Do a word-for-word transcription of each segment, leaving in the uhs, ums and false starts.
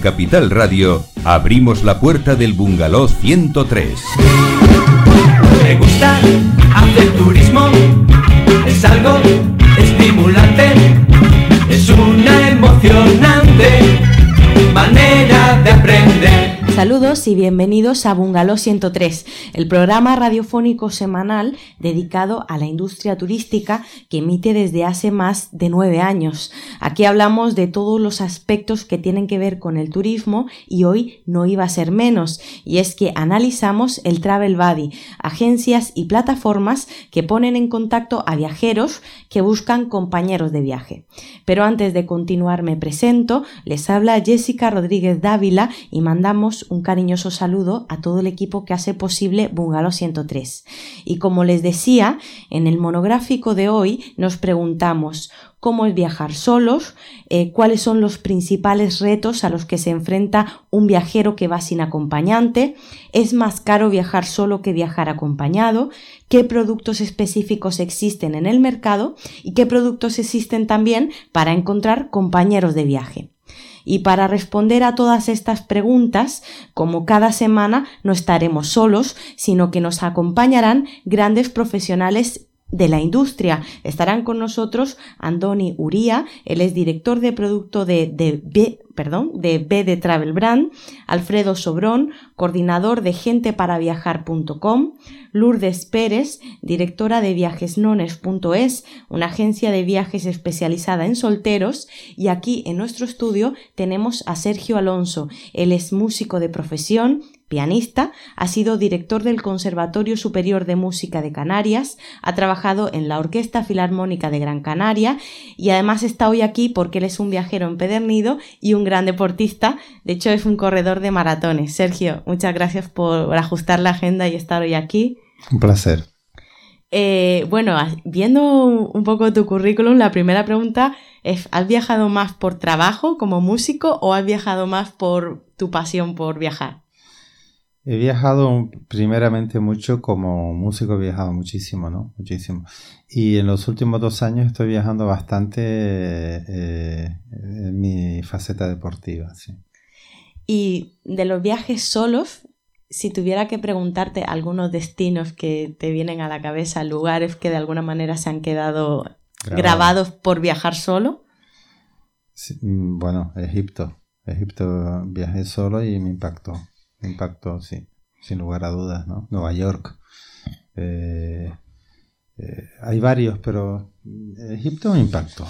Capital Radio abrimos la puerta del Bungalow ciento tres. Me gusta hacer turismo, es algo estimulante, es una emocionante manera de aprender. Saludos y bienvenidos a Bungalow ciento tres, el programa radiofónico semanal dedicado a la industria turística que emite desde hace más de nueve años. Aquí hablamos de todos los aspectos que tienen que ver con el turismo y hoy no iba a ser menos, y es que analizamos el Travel Buddy, agencias y plataformas que ponen en contacto a viajeros que buscan compañeros de viaje. Pero antes de continuar me presento, les habla Jessica Rodríguez Dávila y mandamos un cariñoso saludo a todo el equipo que hace posible Bungalow ciento tres. Y como les decía, en el monográfico de hoy nos preguntamos cómo es viajar solos, eh, cuáles son los principales retos a los que se enfrenta un viajero que va sin acompañante, es más caro viajar solo que viajar acompañado, qué productos específicos existen en el mercado y qué productos existen también para encontrar compañeros de viaje. Y para responder a todas estas preguntas, como cada semana no estaremos solos, sino que nos acompañarán grandes profesionales de la industria. Estarán con nosotros Andoni Uría, él es director de producto de, de B, perdón, de B de Travel Brand, Alfredo Sobrón, coordinador de gente para viajar punto com, Lourdes Pérez, directora de viajesnones punto es, una agencia de viajes especializada en solteros, y aquí en nuestro estudio tenemos a Sergio Alonso, él es músico de profesión, pianista, ha sido director del Conservatorio Superior de Música de Canarias, ha trabajado en la Orquesta Filarmónica de Gran Canaria y además está hoy aquí porque él es un viajero empedernido y un gran deportista, de hecho es un corredor de maratones. Sergio, muchas gracias por ajustar la agenda y estar hoy aquí. Un placer. Eh, bueno, viendo un poco tu currículum, la primera pregunta es, ¿has viajado más por trabajo como músico o has viajado más por tu pasión por viajar? He viajado primeramente mucho como músico, he viajado muchísimo, ¿no? Muchísimo. Y en los últimos dos años estoy viajando bastante eh, en mi faceta deportiva, sí. Y de los viajes solos, si tuviera que preguntarte algunos destinos que te vienen a la cabeza, lugares que de alguna manera se han quedado Grabado. grabados por viajar solo. Sí, bueno, Egipto. Egipto viajé solo y me impactó. Me impactó, sí, sin lugar a dudas, ¿no? Nueva York. Eh, eh, hay varios, pero Egipto me impactó.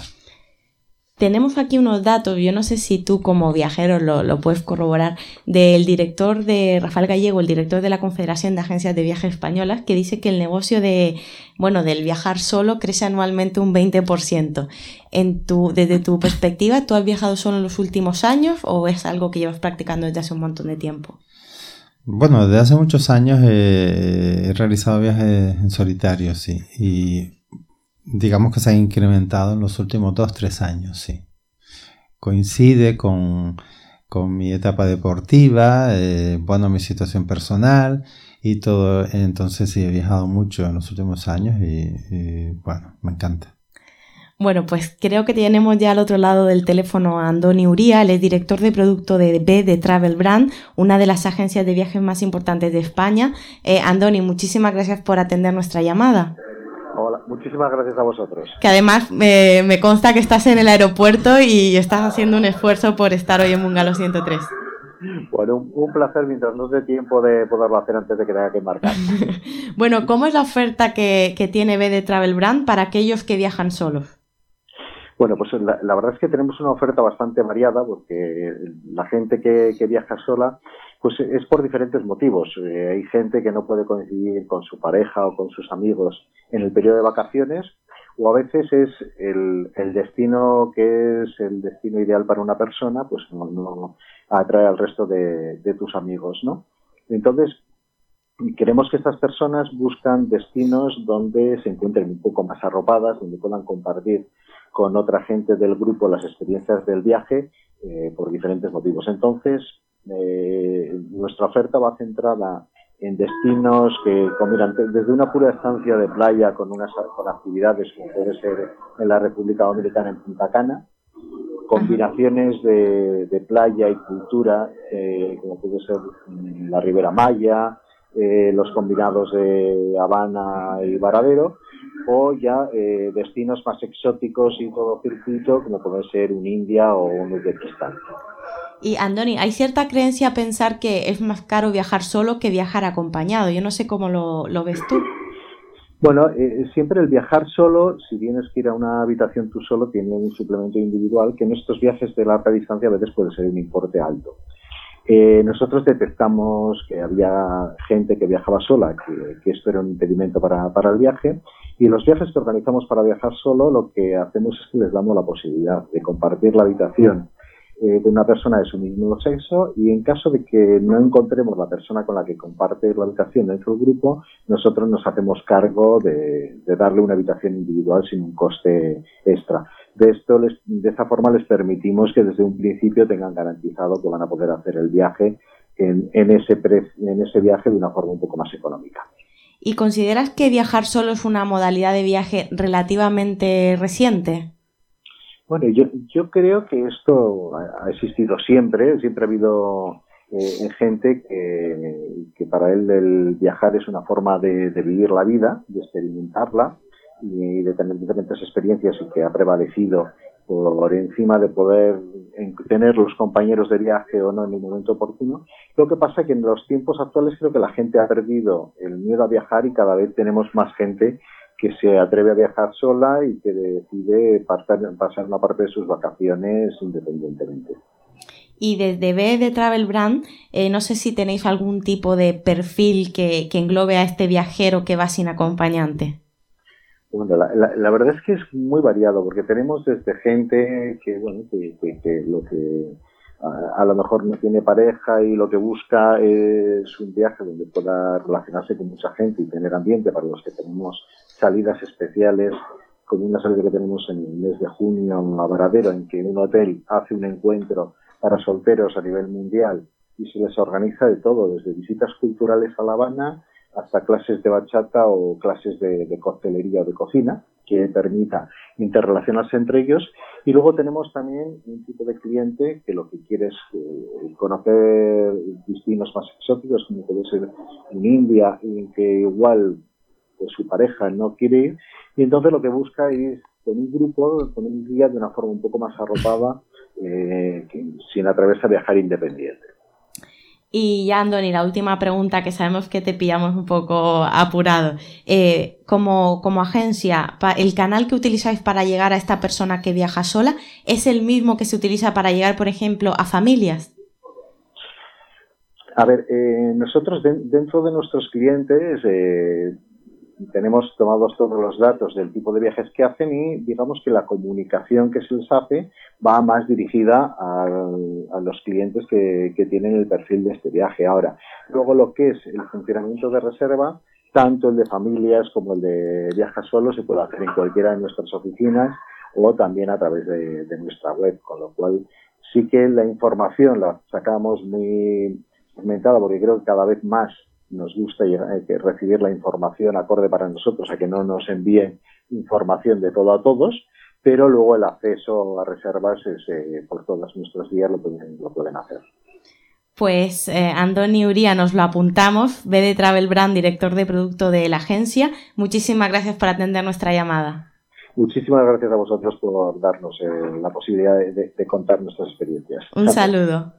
Tenemos aquí unos datos, yo no sé si tú como viajero lo, lo puedes corroborar, del director de Rafael Gallego, el director de la Confederación de Agencias de Viajes Españolas, que dice que el negocio de, bueno, del viajar solo crece anualmente un veinte por ciento. En tu, desde tu perspectiva, ¿tú has viajado solo en los últimos años o es algo que llevas practicando desde hace un montón de tiempo? Bueno, desde hace muchos años eh, he realizado viajes en solitario, sí, y digamos que se ha incrementado en los últimos dos, tres años, sí. Coincide con, con mi etapa deportiva, eh, bueno, mi situación personal y todo, entonces sí he viajado mucho en los últimos años y, y bueno, me encanta. Bueno, pues creo que tenemos ya al otro lado del teléfono a Andoni Uría, él es director de producto de B de Travel Brand, una de las agencias de viajes más importantes de España. Eh, Andoni, muchísimas gracias por atender nuestra llamada. Hola, muchísimas gracias a vosotros. Que además eh, me consta que estás en el aeropuerto y estás haciendo un esfuerzo por estar hoy en Bungalow ciento tres. Bueno, un, un placer mientras nos dé tiempo de poderlo hacer antes de que tenga que embarcar. Bueno, ¿cómo es la oferta que, que tiene B de Travel Brand para aquellos que viajan solos? Bueno, pues la, la verdad es que tenemos una oferta bastante variada porque la gente que, que viaja sola pues es por diferentes motivos. Eh, hay gente que no puede coincidir con su pareja o con sus amigos en el periodo de vacaciones, o a veces es el, el destino que es el destino ideal para una persona, pues no, no atrae al resto de, de tus amigos, ¿no? Entonces, queremos que estas personas buscan destinos donde se encuentren un poco más arropadas, donde puedan compartir con otra gente del grupo las experiencias del viaje eh, por diferentes motivos. Entonces, eh, nuestra oferta va centrada en destinos que combinan desde una pura estancia de playa con unas con actividades como puede ser en la República Dominicana, en Punta Cana, combinaciones de, de playa y cultura, eh, como puede ser la Ribera Maya, eh, los combinados de Habana y Varadero, o ya eh, destinos más exóticos y todo circuito, como puede ser un India o un Uzbekistán. Y Andoni, hay cierta creencia a pensar que es más caro viajar solo que viajar acompañado. Yo no sé cómo lo, lo ves tú. Bueno, eh, siempre el viajar solo, si tienes que ir a una habitación tú solo, tiene un suplemento individual que en estos viajes de larga distancia a veces puede ser un importe alto. Eh, nosotros detectamos que había gente que viajaba sola, que, que esto era un impedimento para, para el viaje, y en los viajes que organizamos para viajar solo lo que hacemos es que les damos la posibilidad de compartir la habitación eh, de una persona de su mismo sexo, y en caso de que no encontremos la persona con la que comparte la habitación dentro del grupo, nosotros nos hacemos cargo de, de darle una habitación individual sin un coste extra. De esto, les, de esta forma les permitimos que desde un principio tengan garantizado que van a poder hacer el viaje en, en, ese, pre, en ese viaje de una forma un poco más económica. ¿Y consideras que viajar solo es una modalidad de viaje relativamente reciente? Bueno, yo, yo creo que esto ha existido siempre, siempre ha habido eh, gente que, que para él el viajar es una forma de, de vivir la vida, de experimentarla y de tener diferentes experiencias, y que ha prevalecido por encima de poder tener los compañeros de viaje o no en el momento oportuno. Lo que pasa es que en los tiempos actuales creo que la gente ha perdido el miedo a viajar y cada vez tenemos más gente que se atreve a viajar sola y que decide pasar, pasar una parte de sus vacaciones independientemente. Y desde B de Travel Brand, eh, no sé si tenéis algún tipo de perfil que, que englobe a este viajero que va sin acompañante. Bueno, la, la, la verdad es que es muy variado, porque tenemos desde gente que, bueno, que, que, que lo que a, a lo mejor no tiene pareja y lo que busca es un viaje donde pueda relacionarse con mucha gente y tener ambiente, para los que tenemos salidas especiales, como una salida que tenemos en el mes de junio a Varadero, en que un hotel hace un encuentro para solteros a nivel mundial y se les organiza de todo, desde visitas culturales a La Habana hasta clases de bachata o clases de, de coctelería o de cocina, que permita interrelacionarse entre ellos. Y luego tenemos también un tipo de cliente que lo que quiere es eh, conocer destinos más exóticos, como puede ser en India, y que igual pues, su pareja no quiere ir, y entonces lo que busca es con un grupo, con un guía de una forma un poco más arropada, eh, que, sin atreverse a viajar independiente. Y ya, Andoni, la última pregunta, que sabemos que te pillamos un poco apurado. Eh, como, como agencia, ¿el canal que utilizáis para llegar a esta persona que viaja sola es el mismo que se utiliza para llegar, por ejemplo, a familias? A ver, eh, nosotros de, dentro de nuestros clientes eh, tenemos tomados todos los datos del tipo de viajes que hacen y digamos que la comunicación que se les hace va más dirigida a, a los clientes que, que tienen el perfil de este viaje. Ahora, luego lo que es el funcionamiento de reserva, tanto el de familias como el de viajes solos, se puede hacer en cualquiera de nuestras oficinas o también a través de, de nuestra web, con lo cual sí que la información la sacamos muy segmentada, porque creo que cada vez más nos gusta recibir la información acorde para nosotros, a que no nos envíen información de todo a todos, pero luego el acceso a reservas es, eh, por todas nuestras vías lo pueden, lo pueden hacer. Pues eh, Andoni Uría, nos lo apuntamos, B de Travel Brand, director de producto de la agencia. Muchísimas gracias por atender nuestra llamada. Muchísimas gracias a vosotros por darnos eh, la posibilidad de, de, de contar nuestras experiencias. Un saludo.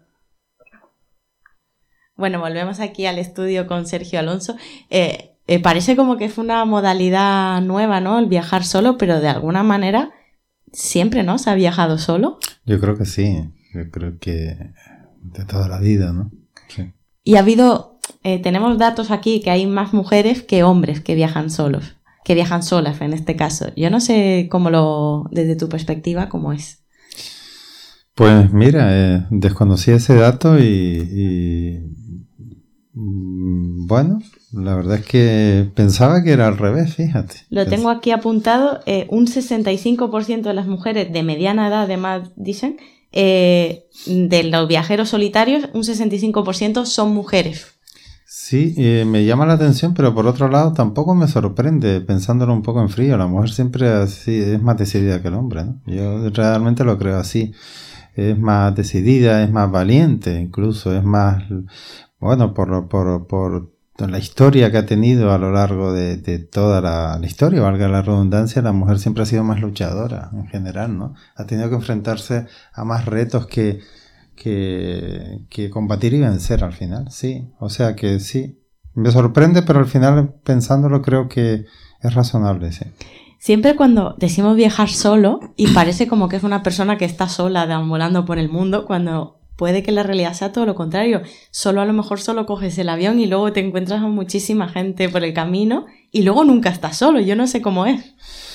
Bueno, volvemos aquí al estudio con Sergio Alonso. Eh, eh, parece como que es una modalidad nueva, ¿no? El viajar solo, pero de alguna manera siempre, ¿no? ¿Se ha viajado solo? Yo creo que sí. Yo creo que de toda la vida, ¿no? Sí. Y ha habido, eh, tenemos datos aquí que hay más mujeres que hombres que viajan solos, que viajan solas en este caso. Yo no sé cómo lo, desde tu perspectiva, cómo es. Pues mira, eh, desconocí ese dato y, y bueno, la verdad es que pensaba que era al revés, fíjate. Lo tengo aquí apuntado, eh, un sesenta y cinco por ciento de las mujeres de mediana edad, además dicen, eh, de los viajeros solitarios, un sesenta y cinco por ciento son mujeres. Sí, eh, me llama la atención, pero por otro lado tampoco me sorprende, pensándolo un poco en frío. La mujer siempre así es más decidida que el hombre, ¿no? Yo realmente lo creo así. es más decidida, es más valiente, incluso es más, bueno, por, por, por la historia que ha tenido a lo largo de, de toda la, la historia, valga la redundancia, la mujer siempre ha sido más luchadora en general, ¿no? Ha tenido que enfrentarse a más retos que, que, que combatir y vencer al final, sí. O sea que sí, me sorprende, pero al final pensándolo creo que es razonable, sí. Siempre cuando decimos viajar solo y parece como que es una persona que está sola deambulando por el mundo, cuando puede que la realidad sea todo lo contrario. Solo a lo mejor solo coges el avión y luego te encuentras a muchísima gente por el camino y luego nunca estás solo. Yo no sé cómo es.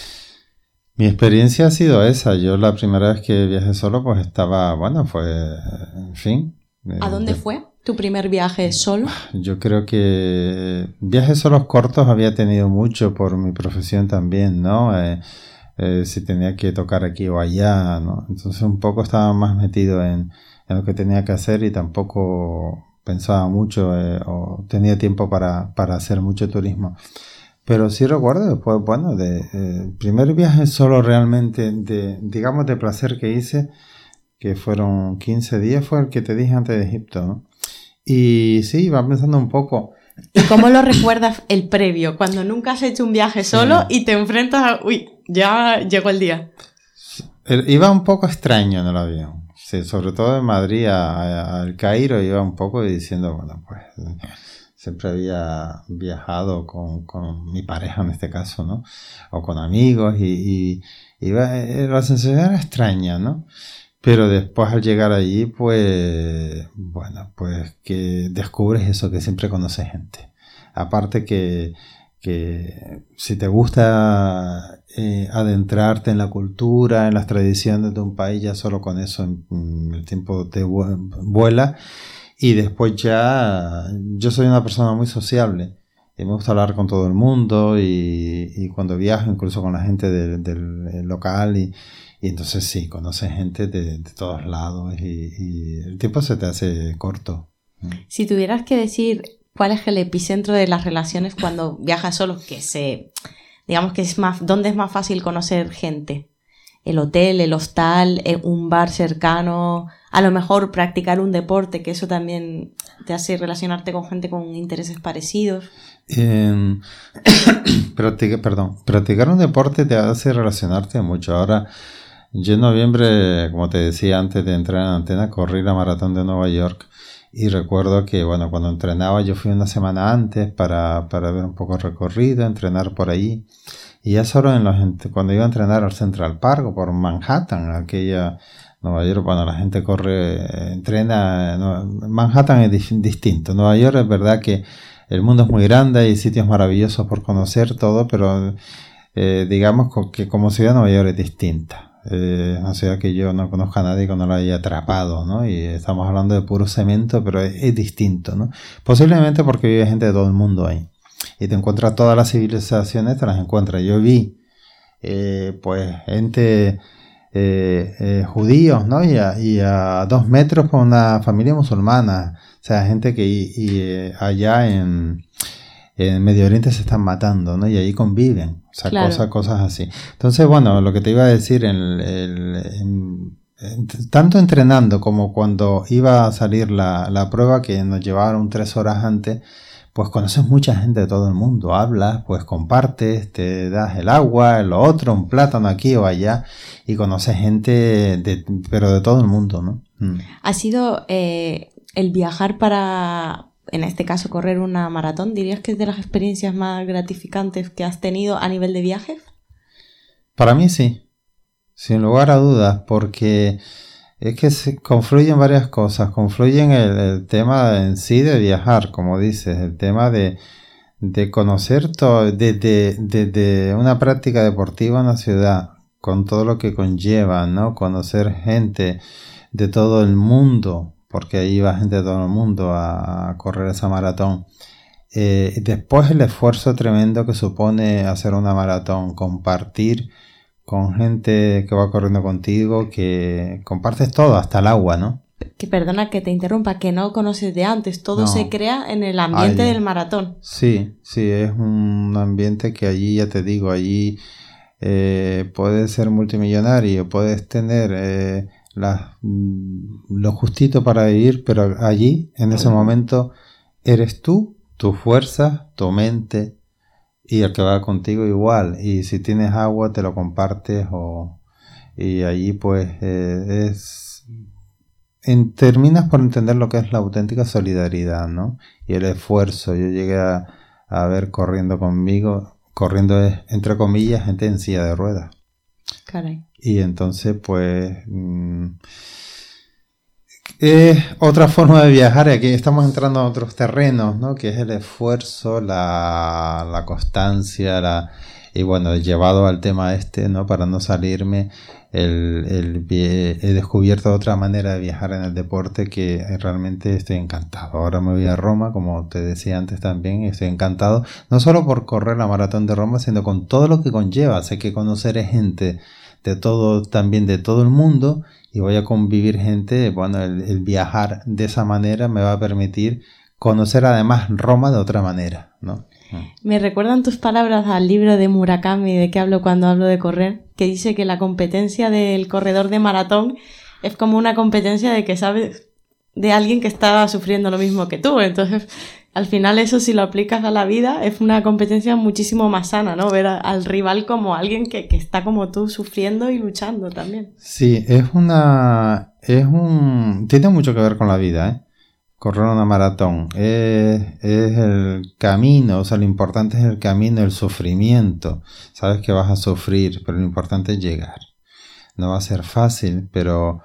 Mi experiencia ha sido esa. Yo la primera vez que viajé solo pues estaba, bueno, fue, en fin. ¿A dónde eh, fue tu primer viaje solo? Yo creo que viajes solos cortos había tenido mucho por mi profesión también, ¿no? Eh, eh, si tenía que tocar aquí o allá, ¿no? Entonces un poco estaba más metido en, en lo que tenía que hacer y tampoco pensaba mucho eh, o tenía tiempo para, para hacer mucho turismo. Pero sí recuerdo después, bueno, de eh, primer viaje solo realmente, de digamos de placer que hice, que fueron quince días, fue el que te dije antes de Egipto, ¿no? Y sí, iba pensando un poco. ¿Y cómo lo recuerdas el previo? Cuando nunca has hecho un viaje solo sí. Y te enfrentas a... Uy, ya llegó el día. Iba un poco extraño en el avión. Sí, sobre todo de Madrid al Cairo iba un poco diciendo, bueno, pues siempre había viajado con, con mi pareja en este caso, ¿no? O con amigos y, y iba, la sensación era extraña, ¿no? Pero después al llegar allí, pues, bueno, pues que descubres eso, que siempre conoces gente. Aparte que, que si te gusta eh, adentrarte en la cultura, en las tradiciones de un país, ya solo con eso en, el tiempo te vuela. Y después ya, yo soy una persona muy sociable. Y me gusta hablar con todo el mundo y, y cuando viajo, incluso con la gente del, del local y... Y entonces sí, conoces gente de, de todos lados y, y el tiempo se te hace corto. Si tuvieras que decir cuál es el epicentro de las relaciones cuando viajas solo, que se, digamos que es más, ¿dónde es más fácil conocer gente? ¿El hotel, el hostal, un bar cercano? A lo mejor practicar un deporte, que eso también te hace relacionarte con gente con intereses parecidos. Eh, practica, perdón, practicar un deporte te hace relacionarte mucho. Ahora... Yo en noviembre, como te decía antes de entrar en Antena, corrí la maratón de Nueva York y recuerdo que, bueno, cuando entrenaba yo fui una semana antes para, para ver un poco el recorrido, entrenar por ahí. Y ya solo en los, cuando iba a entrenar al Central Park o por Manhattan, aquella Nueva York, bueno, la gente corre, entrena, no, Manhattan es di- distinto. Nueva York es verdad que el mundo es muy grande, hay sitios maravillosos por conocer todo, pero eh, digamos que como ciudad Nueva York es distinta. Eh, una ciudad que yo no conozco a nadie que no la haya atrapado, ¿no? Y estamos hablando de puro cemento, pero es, es distinto, ¿no? Posiblemente porque vive gente de todo el mundo ahí. Y te encuentras todas las civilizaciones, te las encuentras. Yo vi, eh, pues, gente eh, eh, judíos, ¿no? Y a, y a dos metros con una familia musulmana. O sea, gente que y, y, eh, allá en... en Medio Oriente se están matando, ¿no? Y ahí conviven, o sea, claro. cosas, cosas así. Entonces, bueno, lo que te iba a decir, en, en, en, en, tanto entrenando como cuando iba a salir la, la prueba, que nos llevaron tres horas antes, pues conoces mucha gente de todo el mundo, hablas, pues compartes, te das el agua, lo otro, un plátano aquí o allá, y conoces gente, de, pero de todo el mundo, ¿no? Mm. ¿Ha sido eh, el viajar para... en este caso correr una maratón, dirías que es de las experiencias más gratificantes que has tenido a nivel de viajes? Para mí sí, sin lugar a dudas, porque es que se confluyen varias cosas, confluyen el, el tema en sí de viajar, como dices, el tema de, de conocer todo, desde de, de, de una práctica deportiva en la ciudad, con todo lo que conlleva, ¿no? Conocer gente de todo el mundo, porque ahí va gente de todo el mundo a correr esa maratón. Eh, después el esfuerzo tremendo que supone hacer una maratón, compartir con gente que va corriendo contigo, que compartes todo, hasta el agua, ¿no? Que perdona que te interrumpa, que no conoces de antes, todo no. se crea en el ambiente allí. Del maratón. Sí, sí, es un ambiente que allí, ya te digo, allí eh, puedes ser multimillonario, puedes tener... Eh, las, lo justito para vivir, pero allí, en ese momento, eres tú, tu fuerza, tu mente y el que va contigo igual. Y si tienes agua, te lo compartes. O, y allí, pues, eh, es... En, terminas por entender lo que es la auténtica solidaridad, ¿no? Y el esfuerzo. Yo llegué a, a ver corriendo conmigo, corriendo es, entre comillas, gente en silla de ruedas. Caray. Y entonces, pues, mmm, es otra forma de viajar. Aquí estamos entrando a otros terrenos, ¿no? Que es el esfuerzo, la, la constancia, la, y bueno, llevado al tema este, ¿no? Para no salirme, el, el, he descubierto otra manera de viajar en el deporte que realmente estoy encantado. Ahora me voy a Roma, como te decía antes también, estoy encantado, no solo por correr la maratón de Roma, sino con todo lo que conlleva. Sé que conoceré gente de todo, también de todo el mundo, y voy a convivir gente. Bueno, el, el viajar de esa manera me va a permitir conocer además Roma de otra manera, ¿no? Me recuerdan tus palabras al libro de Murakami, de que hablo cuando hablo de correr, que dice que la competencia del corredor de maratón es como una competencia de que sabes de alguien que está sufriendo lo mismo que tú. Entonces, al final eso, si lo aplicas a la vida, es una competencia muchísimo más sana, ¿no? Ver a, al rival como alguien que, que está como tú sufriendo y luchando también. Sí, es una... es un... tiene mucho que ver con la vida, ¿eh? Correr una maratón es, es el camino, o sea, lo importante es el camino, el sufrimiento. Sabes que vas a sufrir, pero lo importante es llegar. No va a ser fácil, pero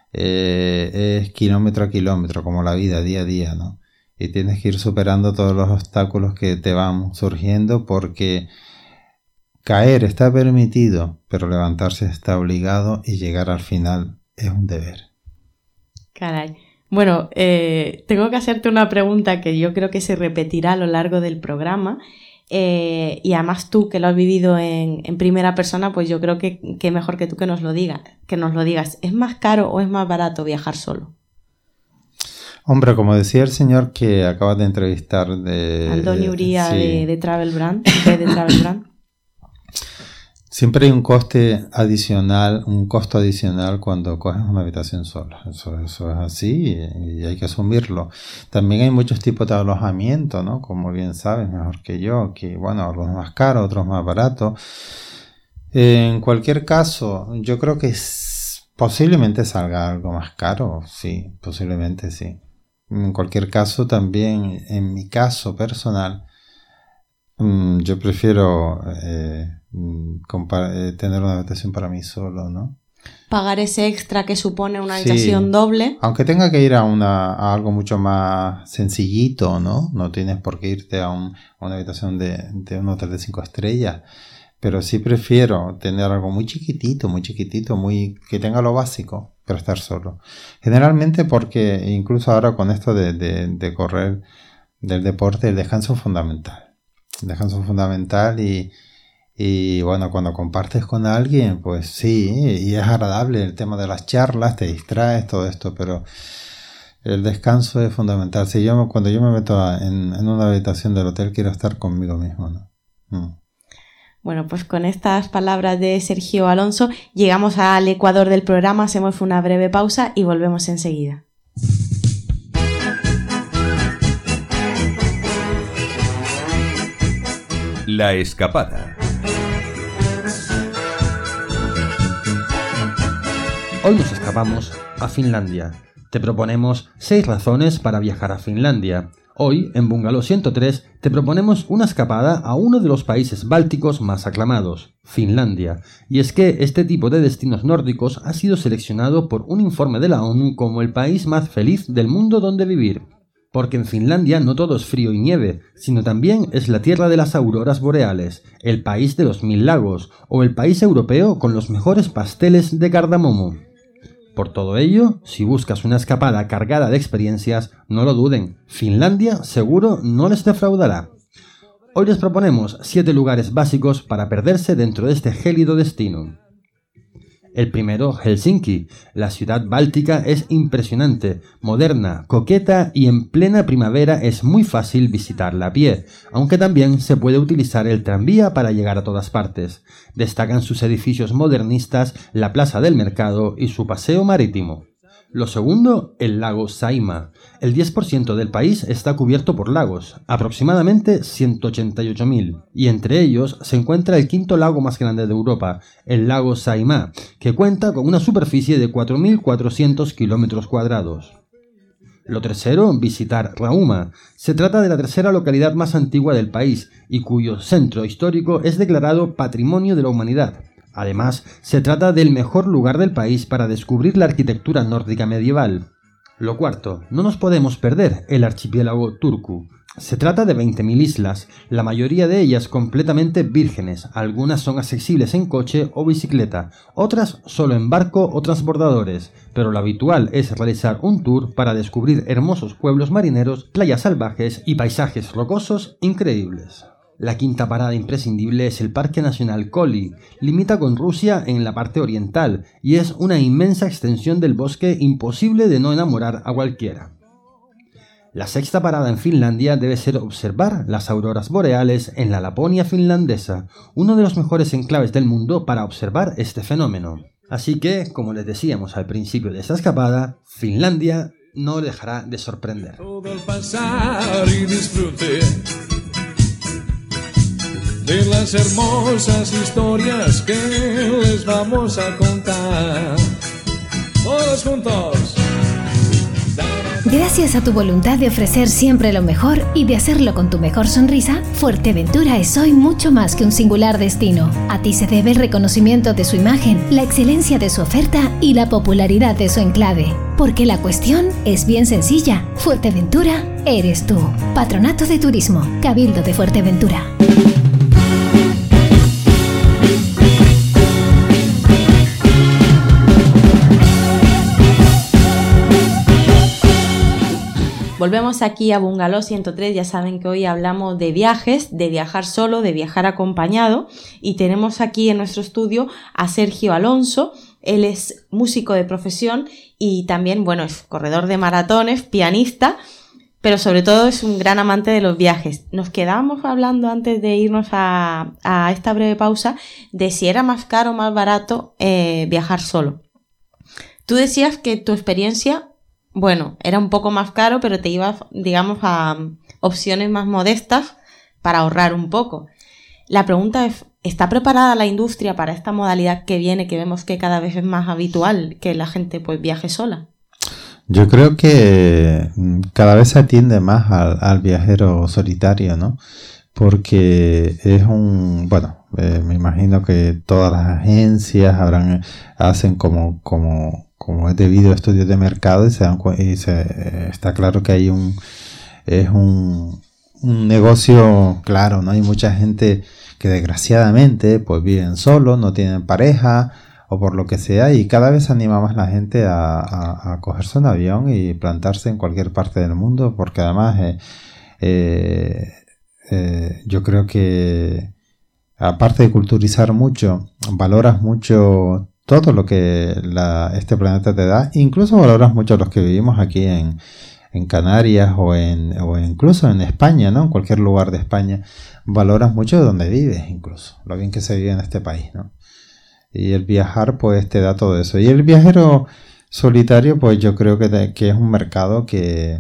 eh, es kilómetro a kilómetro, como la vida, día a día, ¿no? Y tienes que ir superando todos los obstáculos que te van surgiendo, porque caer está permitido, pero levantarse está obligado, y llegar al final es un deber. Caray. Bueno, eh, tengo que hacerte una pregunta que yo creo que se repetirá a lo largo del programa, eh, y además tú, que lo has vivido en, en primera persona, pues yo creo que, que mejor que tú que nos lo digas, que nos lo digas. ¿Es más caro o es más barato viajar solo? Hombre, como decía el señor que acabas de entrevistar de... Andoni Uría, sí. de, de Travel Brand, de, de Travel Brand. Siempre hay un coste adicional, un costo adicional cuando coges una habitación sola. Eso, eso es así, y, y hay que asumirlo. También hay muchos tipos de alojamiento, ¿no? Como bien sabes, mejor que yo, que bueno, algunos más caros, otros más baratos. En cualquier caso, yo creo que es, posiblemente salga algo más caro, sí, posiblemente sí. En cualquier caso, también, en mi caso personal, mmm, yo prefiero... Eh, tener una habitación para mí solo, ¿no? Pagar ese extra que supone una habitación sí, doble. Aunque tenga que ir a, una, a algo mucho más sencillito, ¿no? No tienes por qué irte a, un, a una habitación de, de un hotel de cinco estrellas. Pero sí prefiero tener algo muy chiquitito, muy chiquitito, muy que tenga lo básico, pero estar solo. Generalmente porque incluso ahora con esto de, de, de correr, del deporte, el descanso es fundamental. El descanso es fundamental y Y bueno, cuando compartes con alguien, pues sí, y es agradable el tema de las charlas, te distraes, todo esto, pero el descanso es fundamental. Si yo, cuando yo me meto a, en, en una habitación del hotel, quiero estar conmigo mismo, ¿no? Mm. Bueno, pues con estas palabras de Sergio Alonso llegamos al ecuador del programa, hacemos una breve pausa y volvemos enseguida. La escapada. Hoy nos escapamos a Finlandia. Te proponemos seis razones para viajar a Finlandia. Hoy, en Bungalow ciento tres, te proponemos una escapada a uno de los países bálticos más aclamados, Finlandia. Y es que este tipo de destinos nórdicos ha sido seleccionado por un informe de la ONU como el país más feliz del mundo donde vivir. Porque en Finlandia no todo es frío y nieve, sino también es la tierra de las auroras boreales, el país de los mil lagos, o el país europeo con los mejores pasteles de cardamomo. Por todo ello, si buscas una escapada cargada de experiencias, no lo duden, Finlandia seguro no les defraudará. Hoy les proponemos siete lugares básicos para perderse dentro de este gélido destino. El primero, Helsinki. La ciudad báltica es impresionante, moderna, coqueta y en plena primavera es muy fácil visitarla a pie, aunque también se puede utilizar el tranvía para llegar a todas partes. Destacan sus edificios modernistas, la plaza del mercado y su paseo marítimo. Lo segundo, el lago Saimaa. El diez por ciento del país está cubierto por lagos, aproximadamente ciento ochenta y ocho mil, y entre ellos se encuentra el quinto lago más grande de Europa, el lago Saimaa, que cuenta con una superficie de cuatro mil cuatrocientos kilómetros cuadrados. Lo tercero, visitar Rauma. Se trata de la tercera localidad más antigua del país y cuyo centro histórico es declarado Patrimonio de la Humanidad. Además, se trata del mejor lugar del país para descubrir la arquitectura nórdica medieval. Lo cuarto, no nos podemos perder el archipiélago Turku. Se trata de veinte mil islas, la mayoría de ellas completamente vírgenes, algunas son accesibles en coche o bicicleta, otras solo en barco o transbordadores, pero lo habitual es realizar un tour para descubrir hermosos pueblos marineros, playas salvajes y paisajes rocosos increíbles. La quinta parada imprescindible es el Parque Nacional Colli. Limita con Rusia en la parte oriental y es una inmensa extensión del bosque imposible de no enamorar a cualquiera. La sexta parada en Finlandia debe ser observar las auroras boreales en la Laponia finlandesa, uno de los mejores enclaves del mundo para observar este fenómeno. Así que, como les decíamos al principio de esta escapada, Finlandia no dejará de sorprender. Todo el pasar y disfrute de las hermosas historias que les vamos a contar. Todos juntos. Gracias a tu voluntad de ofrecer siempre lo mejor y de hacerlo con tu mejor sonrisa, Fuerteventura es hoy mucho más que un singular destino. A ti se debe el reconocimiento de su imagen, la excelencia de su oferta y la popularidad de su enclave. Porque la cuestión es bien sencilla. Fuerteventura eres tú. Patronato de Turismo, Cabildo de Fuerteventura. Volvemos aquí a Bungalow ciento tres, ya saben que hoy hablamos de viajes, de viajar solo, de viajar acompañado, y tenemos aquí en nuestro estudio a Sergio Alonso. Él es músico de profesión y también, bueno, es corredor de maratones, pianista, pero sobre todo es un gran amante de los viajes. Nos quedábamos hablando antes de irnos a, a esta breve pausa de si era más caro o más barato eh, viajar solo. Tú decías que tu experiencia, bueno, era un poco más caro, pero te ibas, digamos, a opciones más modestas para ahorrar un poco. La pregunta es, ¿está preparada la industria para esta modalidad que viene, que vemos que cada vez es más habitual que la gente pues viaje sola? Yo creo que cada vez se atiende más al, al viajero solitario, ¿no? Porque es un, bueno, eh, me imagino que todas las agencias habrán, hacen como, como, como es debido a estudios de mercado y se dan y se, está claro que hay un, es un, un negocio claro, ¿no? Hay mucha gente que desgraciadamente pues viven solos, no tienen pareja o por lo que sea, y cada vez anima más la gente a, a, a cogerse un avión y plantarse en cualquier parte del mundo, porque además eh, eh, eh, yo creo que aparte de culturizar mucho, valoras mucho todo lo que la, este planeta te da, incluso valoras mucho los que vivimos aquí en, en Canarias o, en, o incluso en España, ¿no? En cualquier lugar de España, valoras mucho de donde vives, incluso, lo bien que se vive en este país, ¿no? Y el viajar pues te da todo eso. Y el viajero solitario pues yo creo que, te, que es un mercado que,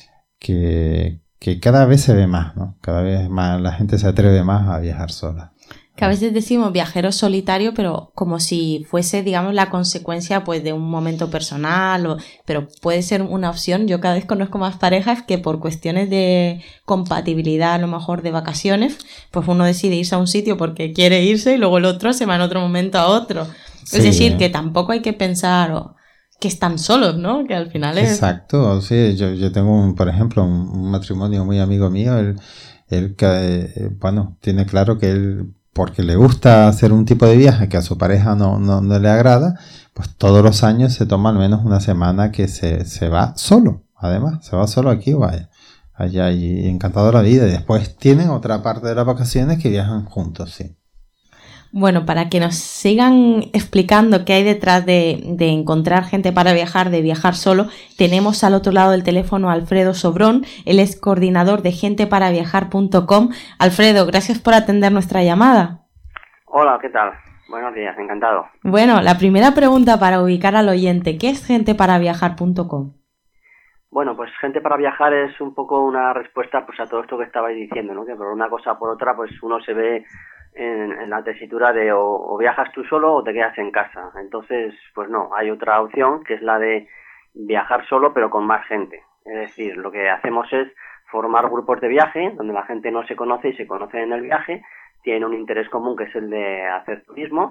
que, que cada vez se ve más, ¿no? Cada vez más la gente se atreve más a viajar sola. Que a veces decimos viajero solitario, pero como si fuese, digamos, la consecuencia pues de un momento personal, o, pero puede ser una opción. Yo cada vez conozco más parejas que por cuestiones de compatibilidad, a lo mejor de vacaciones, pues uno decide irse a un sitio porque quiere irse y luego el otro se va en otro momento a otro. Sí. Es decir, que tampoco hay que pensar oh, que están solos, ¿no? Que al final es... Exacto, sí. Yo, yo tengo, un, por ejemplo, un, un matrimonio muy amigo mío, él, él que, eh, bueno, tiene claro que él... porque le gusta hacer un tipo de viaje que a su pareja no, no, no le agrada, pues todos los años se toma al menos una semana que se, se va solo, además, se va solo aquí o allá, allá y encantado la vida. Y después tienen otra parte de las vacaciones que viajan juntos, sí. Bueno, para que nos sigan explicando qué hay detrás de, de encontrar gente para viajar, de viajar solo, tenemos al otro lado del teléfono a Alfredo Sobrón. Él es coordinador de gente para viajar punto com. Alfredo, gracias por atender nuestra llamada. Hola, ¿qué tal? Buenos días, encantado. Bueno, la primera pregunta para ubicar al oyente, ¿qué es gente para viajar punto com? Bueno, pues Gente para Viajar es un poco una respuesta pues a todo esto que estabais diciendo, ¿no? Que por una cosa o por otra pues uno se ve en, en la tesitura de o, o viajas tú solo o te quedas en casa. Entonces, pues no, hay otra opción que es la de viajar solo pero con más gente. Es decir, lo que hacemos es formar grupos de viaje donde la gente no se conoce y se conoce en el viaje, tienen un interés común que es el de hacer turismo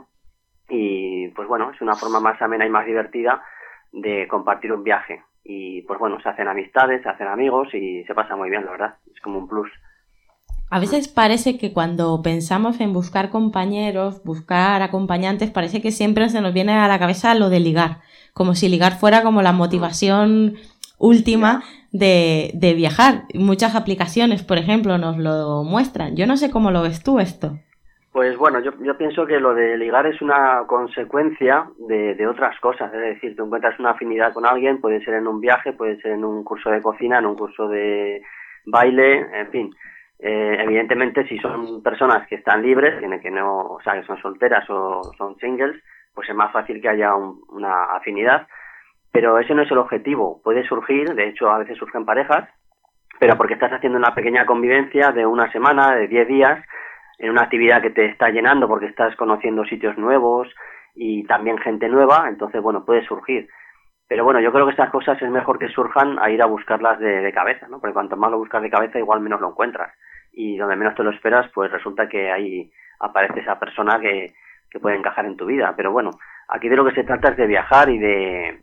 y pues bueno, es una forma más amena y más divertida de compartir un viaje. Y pues bueno, se hacen amistades, se hacen amigos y se pasa muy bien, la verdad. Es como un plus. A veces parece que cuando pensamos en buscar compañeros, buscar acompañantes, parece que siempre se nos viene a la cabeza lo de ligar. Como si ligar fuera como la motivación última de, de viajar. Muchas aplicaciones, por ejemplo, nos lo muestran. Yo no sé cómo lo ves tú esto. Pues bueno, yo, yo pienso que lo de ligar es una consecuencia de, de otras cosas. Es decir, tú encuentras una afinidad con alguien, puede ser en un viaje, puede ser en un curso de cocina, en un curso de baile, en fin. Eh, evidentemente, si son personas que están libres, que no, o sea, que son solteras o son singles, pues es más fácil que haya un, una afinidad. Pero ese no es el objetivo. Puede surgir, de hecho, a veces surgen parejas, pero porque estás haciendo una pequeña convivencia de una semana, de diez días, en una actividad que te está llenando porque estás conociendo sitios nuevos y también gente nueva, entonces, bueno, puede surgir. Pero bueno, yo creo que estas cosas es mejor que surjan a ir a buscarlas de, de cabeza, ¿no? Porque cuanto más lo buscas de cabeza, igual menos lo encuentras. Y donde menos te lo esperas, pues resulta que ahí aparece esa persona que, que puede encajar en tu vida. Pero bueno, aquí de lo que se trata es de viajar y de,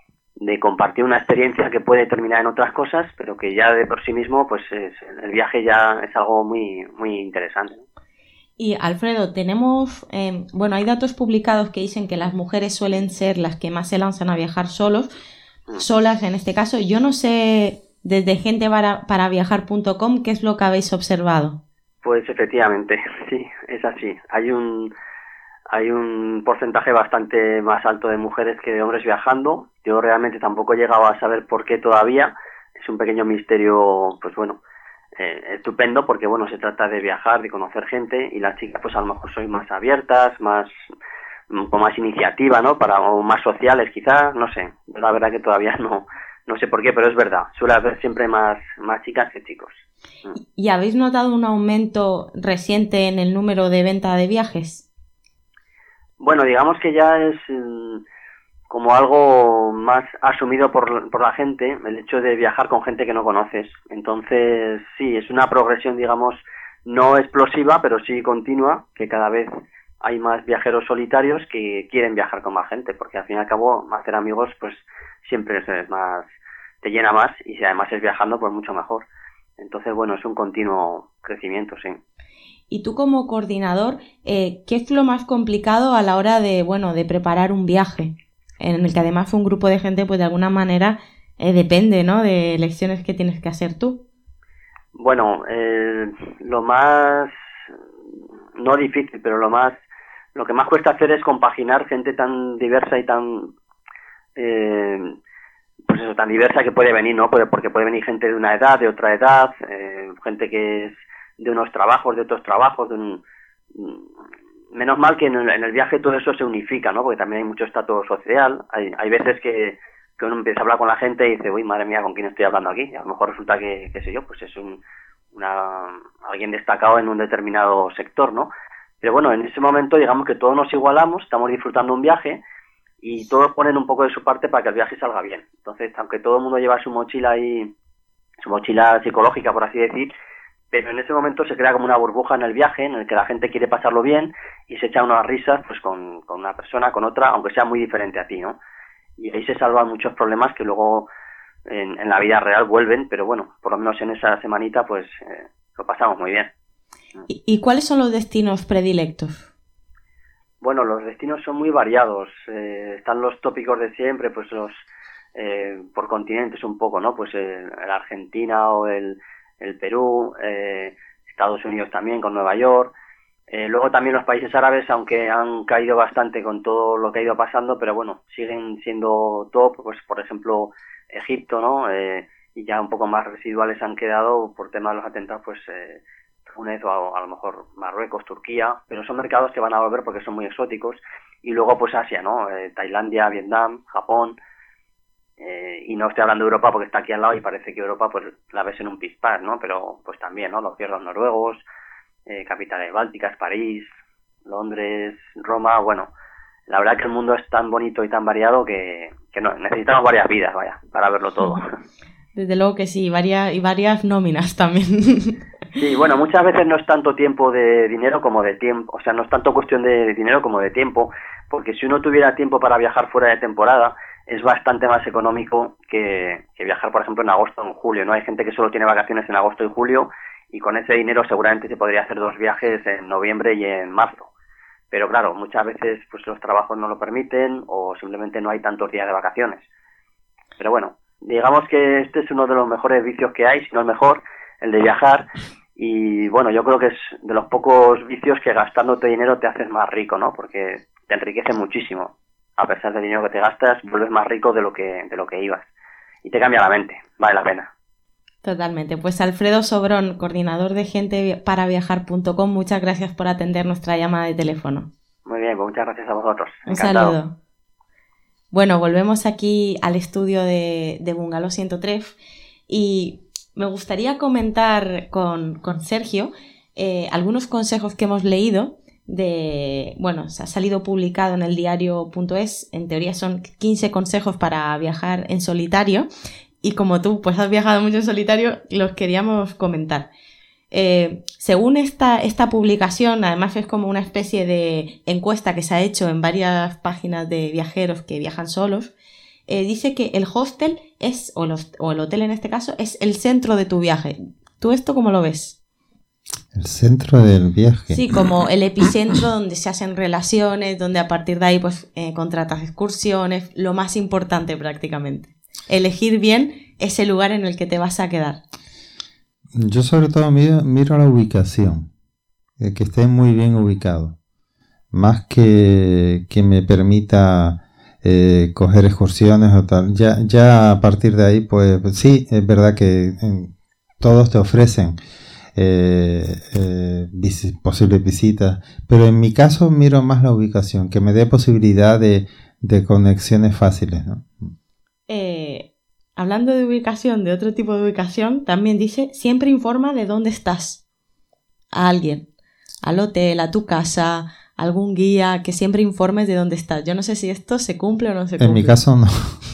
de compartir una experiencia que puede terminar en otras cosas, pero que ya de por sí mismo, pues es, el viaje ya es algo muy, muy interesante, ¿no? Y Alfredo, tenemos, eh, bueno, hay datos publicados que dicen que las mujeres suelen ser las que más se lanzan a viajar solos, solas en este caso. Yo no sé, desde gente para, para viajar punto com, ¿qué es lo que habéis observado? Pues efectivamente, sí, es así. Hay un hay un porcentaje bastante más alto de mujeres que de hombres viajando. Yo realmente tampoco he llegado a saber por qué todavía. Es un pequeño misterio, pues bueno, Eh, estupendo porque bueno, se trata de viajar, de conocer gente y las chicas pues a lo mejor sois más abiertas, más con más iniciativa, ¿no? Para o más sociales quizás, no sé. La verdad que todavía no no sé por qué, pero es verdad. Suele haber siempre más más chicas que chicos. ¿Y habéis notado un aumento reciente en el número de venta de viajes? Bueno, digamos que ya es como algo más asumido por, por la gente, el hecho de viajar con gente que no conoces. Entonces, sí, es una progresión, digamos, no explosiva, pero sí continua, que cada vez hay más viajeros solitarios que quieren viajar con más gente, porque al fin y al cabo, hacer amigos, pues siempre es más, te llena más, y si además es viajando, pues mucho mejor. Entonces, bueno, es un continuo crecimiento, sí. Y tú como coordinador, eh, ¿qué es lo más complicado a la hora de, bueno, de preparar un viaje? En el que además un grupo de gente, pues de alguna manera eh, depende, ¿no? De lecciones que tienes que hacer tú. Bueno, eh, lo más, no difícil, pero lo más, lo que más cuesta hacer es compaginar gente tan diversa y tan, eh, pues eso, tan diversa que puede venir, ¿no? Puede, porque puede venir gente de una edad, de otra edad, eh, gente que es de unos trabajos, de otros trabajos, de un... Menos mal que en el, en el viaje todo eso se unifica, ¿no? Porque también hay mucho estatus social. Hay, hay veces que, que uno empieza a hablar con la gente y dice, uy, madre mía, ¿con quién estoy hablando aquí? Y a lo mejor resulta que, qué sé yo, pues es un, una, alguien destacado en un determinado sector, ¿no? Pero bueno, en ese momento digamos que todos nos igualamos, estamos disfrutando un viaje y todos ponen un poco de su parte para que el viaje salga bien. Entonces, aunque todo el mundo lleva su mochila ahí, su mochila psicológica, por así decir, pero en ese momento se crea como una burbuja en el viaje en el que la gente quiere pasarlo bien y se echa unas risas pues con, con una persona, con otra, aunque sea muy diferente a ti, ¿no? Y ahí se salvan muchos problemas que luego en, en la vida real vuelven, pero bueno, por lo menos en esa semanita pues eh, lo pasamos muy bien. ¿Y, ¿Y cuáles son los destinos predilectos? Bueno, los destinos son muy variados. Eh, están los tópicos de siempre, pues los eh, por continentes un poco, ¿no? Pues el, el Argentina o el el Perú, eh, Estados Unidos también con Nueva York, Eh, luego también los países árabes, aunque han caído bastante con todo lo que ha ido pasando, pero bueno, siguen siendo top, pues por ejemplo Egipto, ¿no? Eh, y ya un poco más residuales han quedado por tema de los atentados, pues eh, Túnez o a, a lo mejor Marruecos, Turquía, pero son mercados que van a volver porque son muy exóticos. Y luego pues Asia, ¿no? Eh, Tailandia, Vietnam, Japón, eh, y no estoy hablando de Europa porque está aquí al lado y parece que Europa pues la ves en un pispás, ¿no? Pero pues también, ¿no? Los fiordos noruegos, eh, capitales bálticas, París, Londres, Roma, bueno, la verdad que el mundo es tan bonito y tan variado que, que no, necesitamos varias vidas, vaya, para verlo todo. Desde luego que sí, varias, y varias nóminas también. Sí, bueno, muchas veces no es tanto tiempo de dinero como de tiempo, o sea, no es tanto cuestión de dinero como de tiempo, porque si uno tuviera tiempo para viajar fuera de temporada, es bastante más económico que, que viajar, por ejemplo, en agosto o en julio, ¿no? Hay gente que solo tiene vacaciones en agosto y julio, y con ese dinero seguramente se podría hacer dos viajes en noviembre y en marzo. Pero claro, muchas veces pues los trabajos no lo permiten o simplemente no hay tantos días de vacaciones. Pero bueno, digamos que este es uno de los mejores vicios que hay, si no el mejor, el de viajar. Y bueno, yo creo que es de los pocos vicios que gastándote dinero te haces más rico, ¿no? Porque te enriquece muchísimo. A pesar del dinero que te gastas, vuelves más rico de lo que de lo que ibas. Y te cambia la mente, vale la pena. Totalmente. Pues Alfredo Sobrón, coordinador de gente para viajar punto com, muchas gracias por atender nuestra llamada de teléfono. Muy bien, pues muchas gracias a vosotros. Un Encantado. saludo. Bueno, volvemos aquí al estudio de, de Bungalow ciento tres y me gustaría comentar con, con Sergio eh, algunos consejos que hemos leído de, bueno, se ha salido publicado en el diario punto es, en teoría son quince consejos para viajar en solitario. Y como tú pues has viajado mucho en solitario, los queríamos comentar. Eh, según esta, esta publicación, además es como una especie de encuesta que se ha hecho en varias páginas de viajeros que viajan solos, eh, dice que el hostel es, o, los, o el hotel en este caso, es el centro de tu viaje. ¿Tú esto cómo lo ves? El centro del viaje. Sí, como el epicentro donde se hacen relaciones, donde a partir de ahí pues eh, contratas excursiones, lo más importante prácticamente. Elegir bien ese lugar en el que te vas a quedar. Yo sobre todo miro, miro la ubicación, que esté muy bien ubicado, más que que me permita eh, coger excursiones o tal. Ya, ya a partir de ahí, pues sí, es verdad que eh, todos te ofrecen eh, eh, vis- posibles visitas, pero en mi caso miro más la ubicación, que me dé posibilidad de, de conexiones fáciles, ¿no? Eh, hablando de ubicación, de otro tipo de ubicación, también dice, siempre informa de dónde estás a alguien, al hotel, a tu casa, a algún guía, que siempre informes de dónde estás. Yo no sé si esto se cumple o no se cumple. En mi caso no.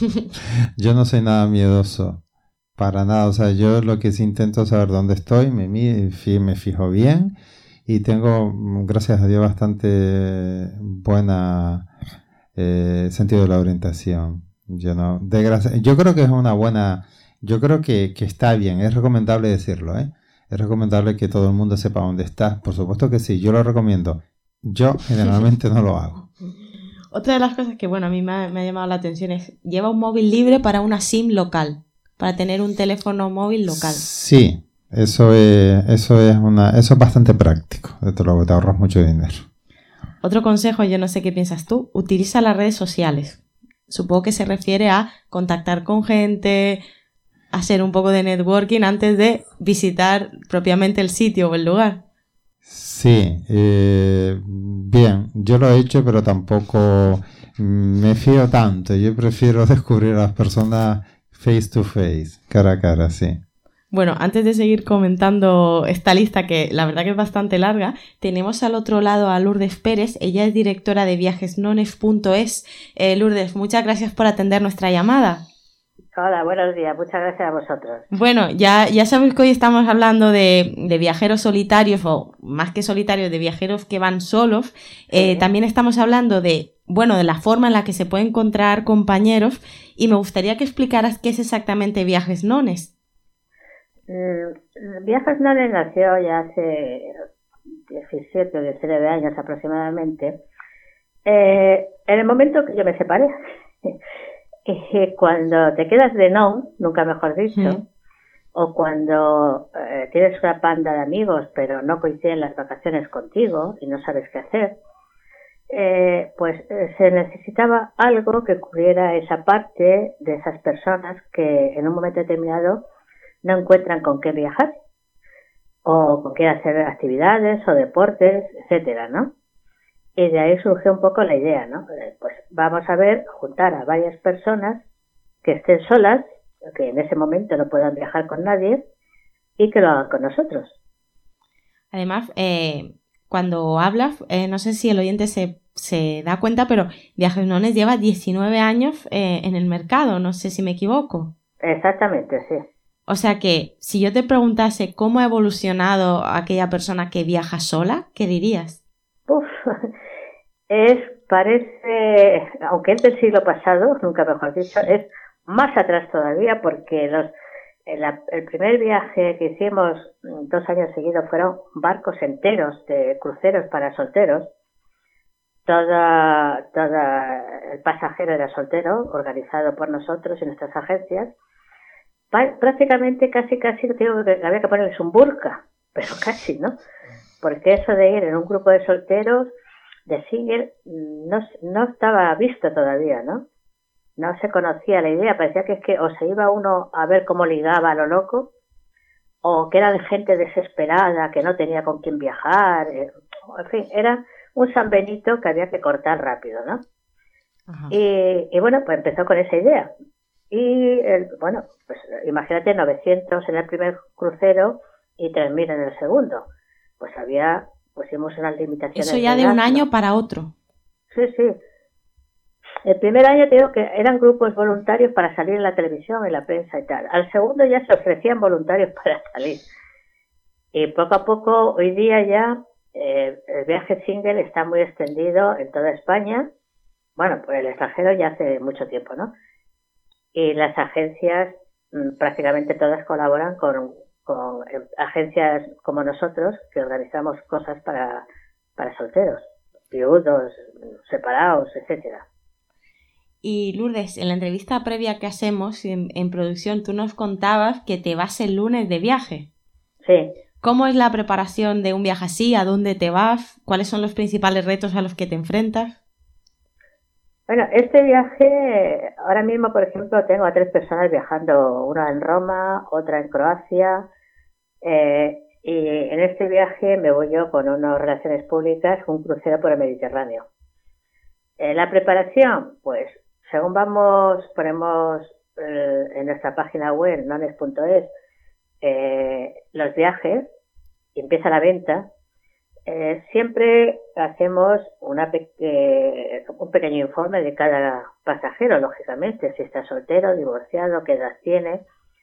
Yo no soy nada miedoso, para nada. O sea, yo lo que sí intento saber dónde estoy, me, me fijo bien y tengo, gracias a Dios, bastante buena eh, sentido de la orientación. Yo no, de gracia, yo creo que es una buena, yo creo que, que está bien, es recomendable decirlo, ¿eh? Es recomendable que todo el mundo sepa dónde estás, por supuesto que sí, yo lo recomiendo. Yo generalmente no lo hago. Otra de las cosas que, bueno, a mí me ha, me ha llamado la atención es, lleva un móvil libre para una SIM local, para tener un teléfono móvil local. Sí, eso es, eso es una, eso es bastante práctico, desde luego te ahorras mucho dinero. Otro consejo, yo no sé qué piensas tú, utiliza las redes sociales. Supongo que se refiere a contactar con gente, hacer un poco de networking antes de visitar propiamente el sitio o el lugar. Sí, eh, bien, yo lo he hecho, pero tampoco me fío tanto. Yo prefiero descubrir a las personas face to face, cara a cara, sí. Bueno, antes de seguir comentando esta lista, que la verdad que es bastante larga, tenemos al otro lado a Lourdes Pérez. Ella es directora de viajes nones punto es. Eh, Lourdes, muchas gracias por atender nuestra llamada. Hola, buenos días. Muchas gracias a vosotros. Bueno, ya, ya sabéis que hoy estamos hablando de, de viajeros solitarios, o más que solitarios, de viajeros que van solos. Eh, sí. También estamos hablando de, bueno, de la forma en la que se puede encontrar compañeros, y me gustaría que explicaras qué es exactamente Viajes Nones. Mm, Viajes Nones nació ya hace diecisiete o diecinueve años aproximadamente. Eh, en el momento que yo me separé, cuando te quedas de non, nunca mejor dicho, sí. o cuando eh, tienes una panda de amigos pero no coinciden las vacaciones contigo y no sabes qué hacer, eh, pues eh, se necesitaba algo que cubriera esa parte de esas personas que en un momento determinado no encuentran con qué viajar o con qué hacer actividades o deportes, etcétera, ¿no? Y de ahí surgió un poco la idea, ¿no? Pues vamos a ver, juntar a varias personas que estén solas, que en ese momento no puedan viajar con nadie y que lo hagan con nosotros. Además, eh, cuando hablas, eh, no sé si el oyente se, se da cuenta, pero Viajes Nones lleva diecinueve años eh, en el mercado, no sé si me equivoco. Exactamente, sí. O sea que, si yo te preguntase cómo ha evolucionado aquella persona que viaja sola, ¿qué dirías? Uf, es, parece, aunque es del siglo pasado, nunca mejor dicho, es más atrás todavía, porque los el, el primer viaje que hicimos dos años seguidos fueron barcos enteros de cruceros para solteros. Toda, toda el pasajero era soltero, organizado por nosotros y nuestras agencias. Prácticamente casi casi digo que había que ponerles un burka, pero casi, ¿no? Porque eso de ir en un grupo de solteros, de single, no, no estaba visto todavía, ¿no? No se conocía la idea, parecía que es que o se iba uno a ver cómo ligaba a lo loco, o que era de gente desesperada, que no tenía con quién viajar, eh, en fin, era un San Benito que había que cortar rápido, ¿no? Ajá. Y, y bueno, pues empezó con esa idea. Y el, bueno, pues imagínate novecientos en el primer crucero y tres mil en el segundo. Pues había, pusimos unas limitaciones. Eso ya de, de un año para otro. Sí, sí. El primer año te digo que eran grupos voluntarios para salir en la televisión, en la prensa y tal. Al segundo ya se ofrecían voluntarios para salir. Y poco a poco, hoy día ya, eh, el viaje single está muy extendido en toda España. Bueno, pues el extranjero ya hace mucho tiempo, ¿no? Y las agencias, prácticamente todas colaboran con, con agencias como nosotros, que organizamos cosas para, para solteros, viudos, separados, etcétera. Y Lourdes, en la entrevista previa que hacemos en, en producción, tú nos contabas que te vas el lunes de viaje. Sí. ¿Cómo es la preparación de un viaje así? ¿A dónde te vas? ¿Cuáles son los principales retos a los que te enfrentas? Bueno, este viaje, ahora mismo, por ejemplo, tengo a tres personas viajando, una en Roma, otra en Croacia, eh, y en este viaje me voy yo con unas relaciones públicas, un crucero por el Mediterráneo. Eh, la preparación, pues, según vamos, ponemos eh, en nuestra página web, nones punto es, eh, los viajes, y empieza la venta. Eh, siempre hacemos una pe eh, un pequeño informe de cada pasajero, lógicamente, si está soltero, divorciado, qué edad tiene,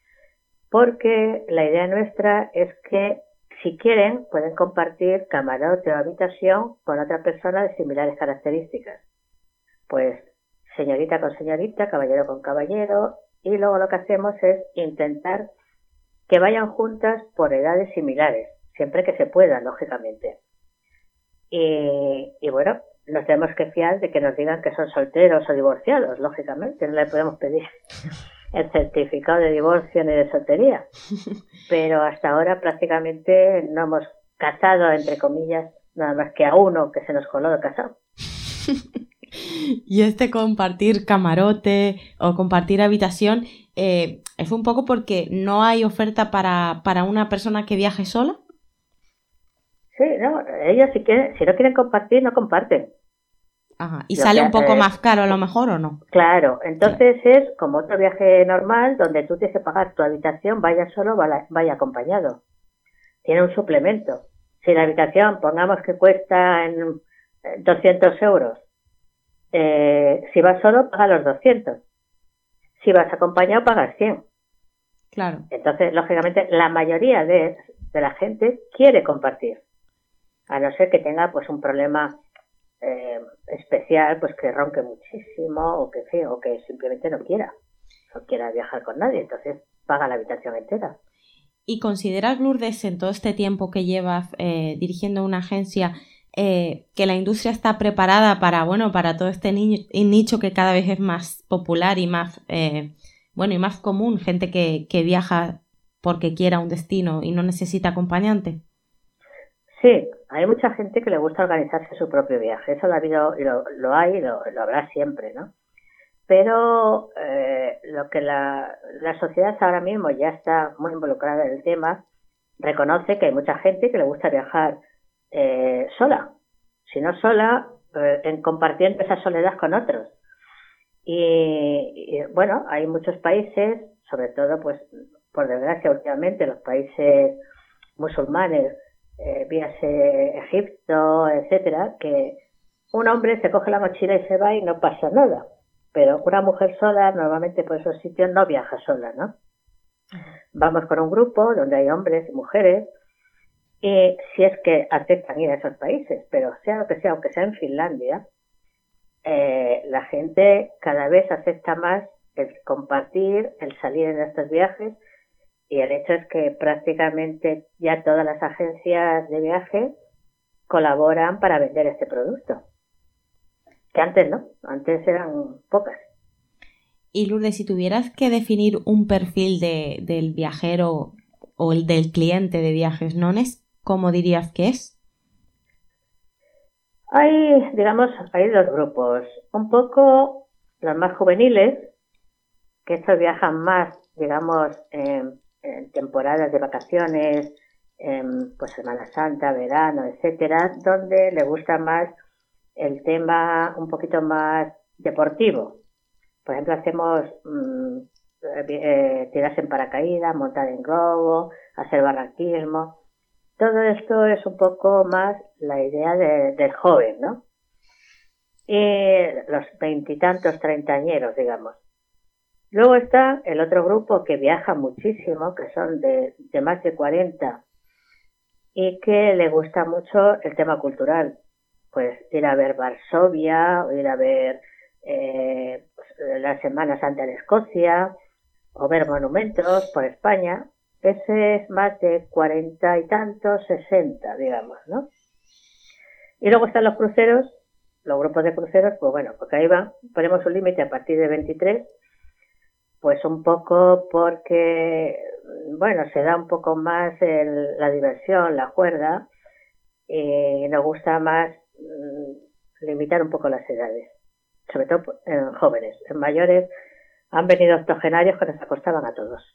porque la idea nuestra es que si quieren pueden compartir camarote o habitación con otra persona de similares características. Pues señorita con señorita, caballero con caballero, y luego lo que hacemos es intentar que vayan juntas por edades similares, siempre que se pueda, lógicamente. Y, y bueno, nos tenemos que fiar de que nos digan que son solteros o divorciados, lógicamente, no le podemos pedir el certificado de divorcio ni de soltería, pero hasta ahora prácticamente no hemos casado, entre comillas, nada más que a uno que se nos coló de casado. Y este compartir camarote o compartir habitación eh, es un poco porque no hay oferta para, para una persona que viaje sola. Sí, no, ellos si quieren, si no quieren compartir, no comparten. Ajá. ¿Y sale un poco eh, más caro a lo mejor o no? Claro, entonces sí. Es como otro viaje normal donde tú tienes que pagar tu habitación, vaya solo, vaya acompañado. Tiene un suplemento. Si la habitación, pongamos que cuesta en doscientos euros, eh, si vas solo, paga los doscientos. Si vas acompañado, pagas cien. Claro. Entonces, lógicamente, la mayoría de, de la gente quiere compartir. A no ser que tenga pues un problema eh, especial, pues que ronque muchísimo o que, sí, o que simplemente no quiera, no quiera viajar con nadie, entonces paga la habitación entera. ¿Y consideras, Lourdes, en todo este tiempo que llevas eh, dirigiendo una agencia, eh, que la industria está preparada para, bueno, para todo este nicho, nicho que cada vez es más popular y más, eh, bueno, y más común, gente que, que viaja porque quiera un destino y no necesita acompañante? Sí, hay mucha gente que le gusta organizarse su propio viaje. Eso lo ha habido, y lo, lo hay y lo, lo habrá siempre, ¿no? Pero eh, lo que la, la sociedad ahora mismo ya está muy involucrada en el tema, reconoce que hay mucha gente que le gusta viajar eh, sola, si no sola, eh, en compartiendo esa soledad con otros. Y, y bueno, hay muchos países, sobre todo, pues por desgracia últimamente, los países musulmanes, eh, víase Egipto, etcétera, que un hombre se coge la mochila y se va y no pasa nada. Pero una mujer sola, normalmente por esos sitios no viaja sola, ¿no? Vamos con un grupo donde hay hombres y mujeres, y si es que aceptan ir a esos países, pero sea lo que sea, aunque sea en Finlandia, eh, la gente cada vez acepta más el compartir, el salir en estos viajes, y el hecho es que prácticamente ya todas las agencias de viaje colaboran para vender este producto. Que antes no, antes eran pocas. Y Lourdes, si tuvieras que definir un perfil de, del viajero o el del cliente de Viajes Nones, ¿cómo dirías que es? Hay, digamos, hay dos grupos. Un poco los más juveniles, que estos viajan más, digamos, en, en temporadas de vacaciones, en pues Semana Santa, verano, etcétera, donde le gusta más el tema un poquito más deportivo. Por ejemplo, hacemos mmm, eh, tiras en paracaídas, montar en globo, hacer barranquismo. Todo esto es un poco más la idea de, del joven, ¿no? Y los veintitantos, treintañeros, digamos. Luego está el otro grupo que viaja muchísimo, que son de, de más de cuarenta, y que le gusta mucho el tema cultural. Pues ir a ver Varsovia, o ir a ver eh, pues, la Semana Santa en Escocia, o ver monumentos por España. Ese es más de cuarenta y tantos, sesenta, digamos, ¿no? Y luego están los cruceros, los grupos de cruceros, pues bueno, porque ahí va, ponemos un límite a partir de veintitrés, pues un poco porque, bueno, se da un poco más el, la diversión, la juerga, y nos gusta más mm, limitar un poco las edades, sobre todo en jóvenes. En mayores han venido octogenarios que nos acostaban a todos.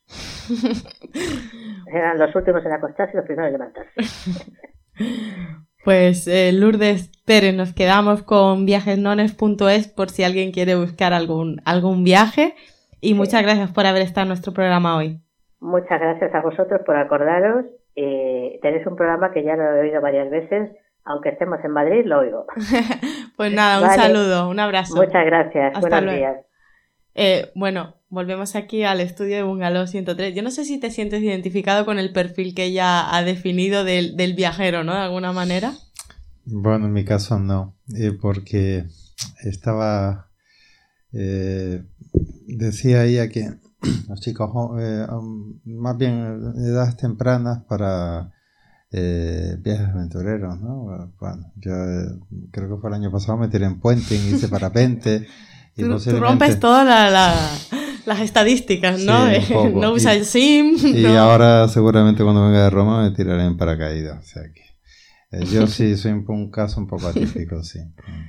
Eran los últimos en acostarse y los primeros en levantarse. Pues eh, Lourdes Pérez, nos quedamos con viajes nones punto es por si alguien quiere buscar algún, algún viaje. Y muchas gracias por haber estado en nuestro programa hoy. Muchas gracias a vosotros por acordaros. Eh, tenéis un programa que ya lo he oído varias veces. Aunque estemos en Madrid, lo oigo. Pues nada, un vale. saludo, un abrazo. Muchas gracias. Hasta Buenos luego. días. Eh, bueno, volvemos aquí al estudio de Bungalow ciento tres. Yo no sé si te sientes identificado con el perfil que ella ha definido del, del viajero, ¿no? De alguna manera. Bueno, en mi caso no, eh, porque estaba... Eh, decía ella que los chicos eh, más bien edades tempranas para eh, viajes aventureros, ¿no? Bueno, yo eh, creo que fue el año pasado me tiré en puenting, hice parapente y tú, posiblemente... tú rompes todas la, la, las estadísticas, ¿no? Sí, no usa el SIM. Y no. ahora seguramente cuando venga de Roma me tiraré en paracaídas, o sea que eh, yo sí soy un, un caso un poco atípico, sí.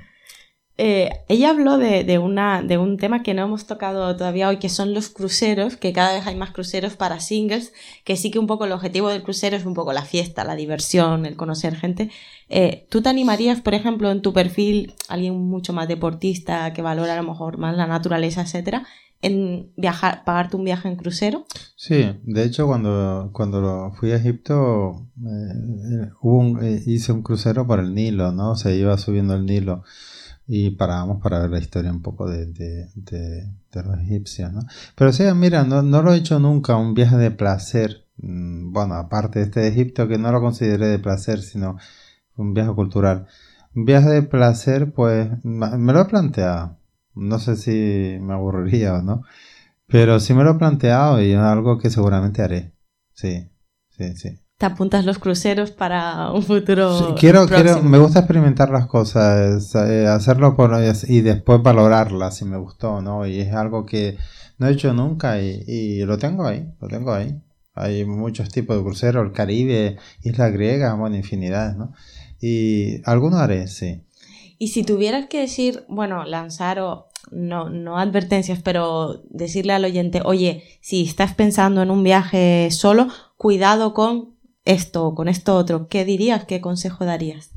Eh, ella habló de, de, una, de un tema que no hemos tocado todavía hoy, que son los cruceros, que cada vez hay más cruceros para singles, que sí que un poco el objetivo del crucero es un poco la fiesta, la diversión, el conocer gente. Eh, ¿Tú te animarías, por ejemplo, en tu perfil, alguien mucho más deportista, que valora a lo mejor más la naturaleza, etcétera, en viajar, pagarte un viaje en crucero? Sí, de hecho cuando, cuando fui a Egipto eh, hubo un, eh, hice un crucero por el Nilo, ¿no? Se iba subiendo el Nilo. Y parábamos para ver la historia un poco de, de, de, de los egipcios, ¿no? Pero sí, mira, no, no lo he hecho nunca, un viaje de placer. Bueno, aparte de este de Egipto, que no lo consideré de placer, sino un viaje cultural. Un viaje de placer, pues, me lo he planteado. No sé si me aburriría o no. Pero sí me lo he planteado y es algo que seguramente haré. Sí, sí, sí. ¿Te apuntas los cruceros para un futuro sí, quiero, próximo? quiero, me gusta experimentar las cosas, eh, hacerlo por, y después valorarlas si me gustó, ¿no? Y es algo que no he hecho nunca y, y lo tengo ahí, lo tengo ahí. Hay muchos tipos de cruceros, el Caribe, islas griegas, bueno, infinidades, ¿no? Y algunos haré, sí. Y si tuvieras que decir, bueno, lanzar o no, no advertencias, pero decirle al oyente, oye, si estás pensando en un viaje solo, cuidado con esto o con esto otro, ¿qué dirías? ¿Qué consejo darías?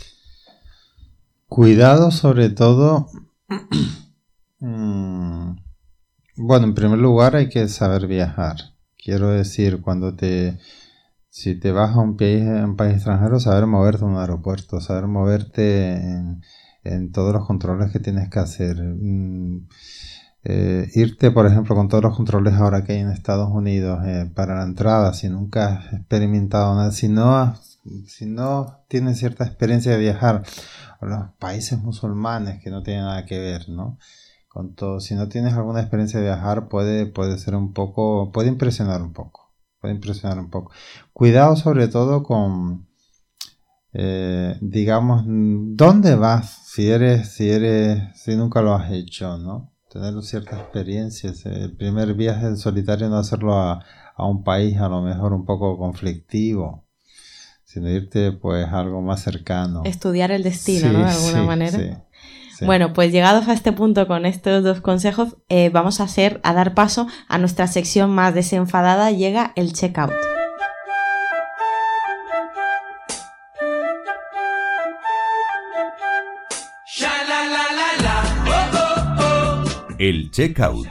Cuidado sobre todo, mmm, bueno, en primer lugar hay que saber viajar. Quiero decir, cuando te, si te vas a un país, a un país extranjero, saber moverte en un aeropuerto, saber moverte en, en todos los controles que tienes que hacer. Mm, eh, irte, por ejemplo, con todos los controles ahora que hay en Estados Unidos eh, para la entrada, si nunca has experimentado nada, si no, has, si no tienes cierta experiencia de viajar a los países musulmanes que no tienen nada que ver, ¿no? Con todo, si no tienes alguna experiencia de viajar, puede, puede ser un poco, puede impresionar un poco, puede impresionar un poco. Cuidado sobre todo con, eh, digamos, ¿dónde vas? Si eres, si eres, si nunca lo has hecho, ¿no? Tener cierta experiencia, el primer viaje en solitario no hacerlo a, a un país a lo mejor un poco conflictivo, sino irte pues a algo más cercano. Estudiar el destino, sí, ¿no? De alguna sí, manera. Sí. Sí. Bueno, pues llegados a este punto con estos dos consejos, eh, vamos a hacer, a dar paso a nuestra sección más desenfadada. Llega el checkout. El checkout.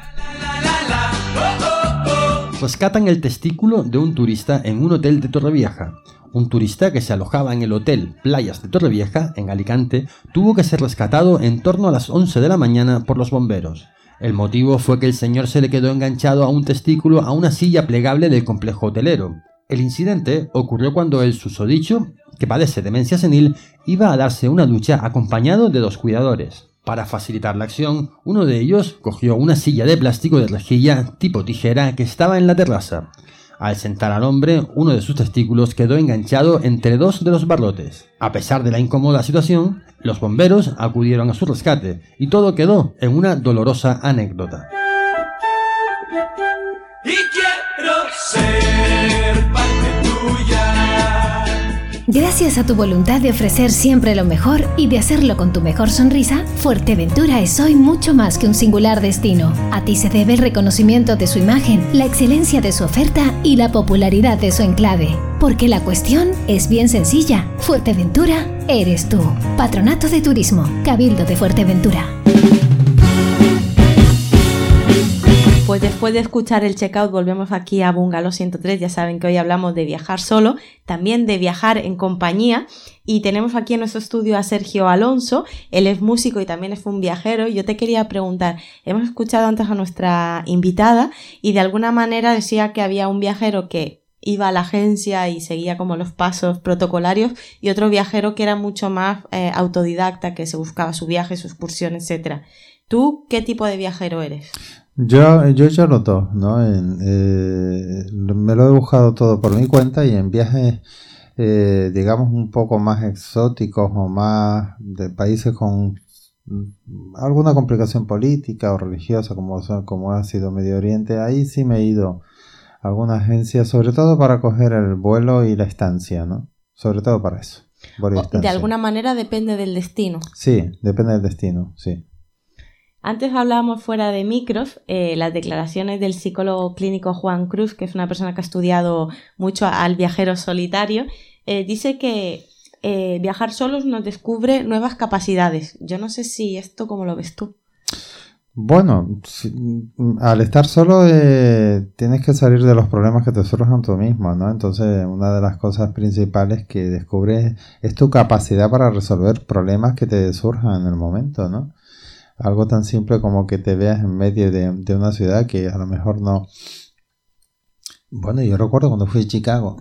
Rescatan el testículo de un turista en un hotel de Torrevieja. Un turista que se alojaba en el hotel Playas de Torrevieja, en Alicante, tuvo que ser rescatado en torno a las once de la mañana por los bomberos. El motivo fue que el señor se le quedó enganchado a un testículo a una silla plegable del complejo hotelero. El incidente ocurrió cuando el susodicho, que padece demencia senil, iba a darse una ducha acompañado de dos cuidadores. Para facilitar la acción, uno de ellos cogió una silla de plástico de rejilla tipo tijera que estaba en la terraza. Al sentar al hombre, uno de sus testículos quedó enganchado entre dos de los barrotes. A pesar de la incómoda situación, los bomberos acudieron a su rescate y todo quedó en una dolorosa anécdota. Y quiero ser parte tuya. Gracias a tu voluntad de ofrecer siempre lo mejor y de hacerlo con tu mejor sonrisa, Fuerteventura es hoy mucho más que un singular destino. A ti se debe el reconocimiento de su imagen, la excelencia de su oferta y la popularidad de su enclave. Porque la cuestión es bien sencilla. Fuerteventura eres tú. Patronato de Turismo, Cabildo de Fuerteventura. Pues después de escuchar el checkout volvemos aquí a Bungalow ciento tres. Ya saben que hoy hablamos de viajar solo, también de viajar en compañía, y tenemos aquí en nuestro estudio a Sergio Alonso. Él es músico y también es un viajero. Yo te quería preguntar, hemos escuchado antes a nuestra invitada y de alguna manera decía que había un viajero que iba a la agencia y seguía como los pasos protocolarios y otro viajero que era mucho más eh, autodidacta, que se buscaba su viaje, su excursión, etcétera. ¿Tú qué tipo de viajero eres? Yo, yo ya lo todo, ¿no? En, eh, me lo he buscado todo por mi cuenta y en viajes, eh, digamos, un poco más exóticos o más de países con alguna complicación política o religiosa, como, como ha sido Medio Oriente, ahí sí me he ido a alguna agencia, sobre todo para coger el vuelo y la estancia, ¿no? Sobre todo para eso. De alguna manera depende del destino. Sí, depende del destino, sí. Antes hablábamos fuera de micros, eh, las declaraciones del psicólogo clínico Juan Cruz, que es una persona que ha estudiado mucho al viajero solitario, eh, dice que eh, viajar solos nos descubre nuevas capacidades. Yo no sé si esto, ¿cómo lo ves tú? Bueno, si, al estar solo eh, tienes que salir de los problemas que te surjan tú mismo, ¿no? Entonces, una de las cosas principales que descubres es tu capacidad para resolver problemas que te surjan en el momento, ¿no? Algo tan simple como que te veas en medio de, de una ciudad que a lo mejor no... Bueno, yo recuerdo cuando fui a Chicago.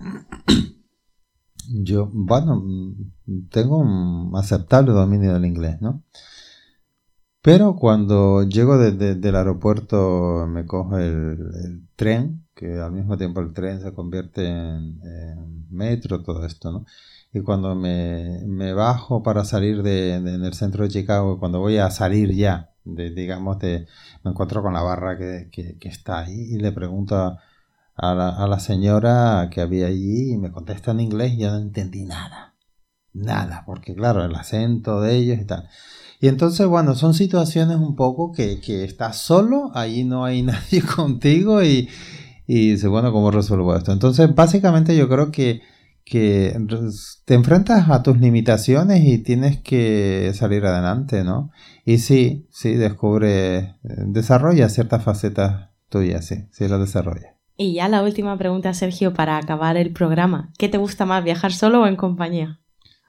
Yo, bueno, tengo un aceptable dominio del inglés, ¿no? Pero cuando llego de, de, del aeropuerto me cojo el, el tren, que al mismo tiempo el tren se convierte en, en metro, todo esto, ¿no? Y cuando me, me bajo para salir de, de, en el centro de Chicago, cuando voy a salir ya, de, digamos, de, me encuentro con la barra que, que, que está ahí y le pregunto a, a la, a la señora que había allí y me contesta en inglés y yo no entendí nada. Nada, porque claro, el acento de ellos y tal. Y entonces, bueno, son situaciones un poco que, que estás solo, ahí no hay nadie contigo y, y dices, bueno, ¿cómo resuelvo esto? Entonces, básicamente yo creo que, que te enfrentas a tus limitaciones y tienes que salir adelante, ¿no? Y sí, sí, descubre, desarrolla ciertas facetas tuyas, sí, sí las desarrolla. Y ya la última pregunta, Sergio, para acabar el programa. ¿Qué te gusta más, viajar solo o en compañía?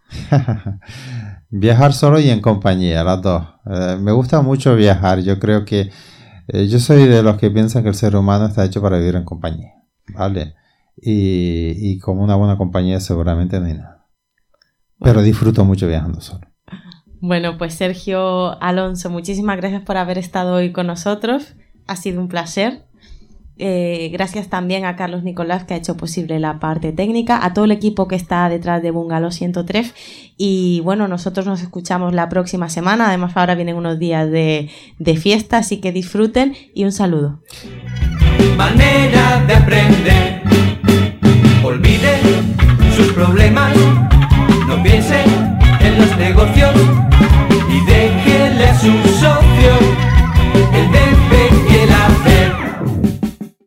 Viajar solo y en compañía, las dos. Eh, me gusta mucho viajar. Yo creo que eh, yo soy de los que piensan que el ser humano está hecho para vivir en compañía, ¿vale? Y, y como una buena compañía seguramente no hay nada. Bueno. Pero disfruto mucho viajando solo. Bueno, pues Sergio Alonso, muchísimas gracias por haber estado hoy con nosotros. Ha sido un placer. Eh, gracias también a Carlos Nicolás, que ha hecho posible la parte técnica, a todo el equipo que está detrás de Bungalow ciento tres. Y bueno, nosotros nos escuchamos la próxima semana. Además, ahora vienen unos días de, de fiesta, así que disfruten y un saludo. Manera de aprender. Olvide sus problemas, no piense en los negocios y déjele a su socio